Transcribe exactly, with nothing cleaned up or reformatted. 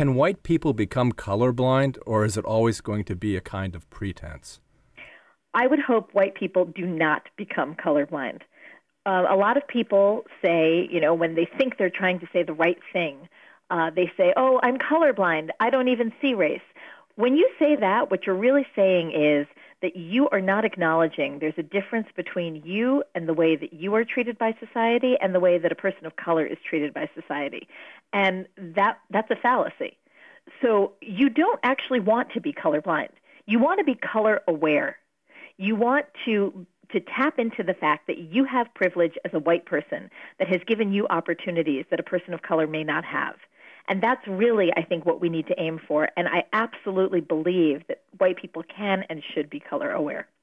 can white people become colorblind, or is it always going to be a kind of pretense? I would hope white people do not become colorblind. Uh, a lot of people say, you know, when they think they're trying to say the right thing, uh, they say, oh, I'm colorblind. I don't even see race. When you say that, what you're really saying is that you are not acknowledging there's a difference between you and the way that you are treated by society and the way that a person of color is treated by society. And that that's a fallacy. So you don't actually want to be colorblind. You want to be color aware. You want to to tap into the fact that you have privilege as a white person that has given you opportunities that a person of color may not have. And that's really, I think, what we need to aim for. And I absolutely believe that white people can and should be color aware.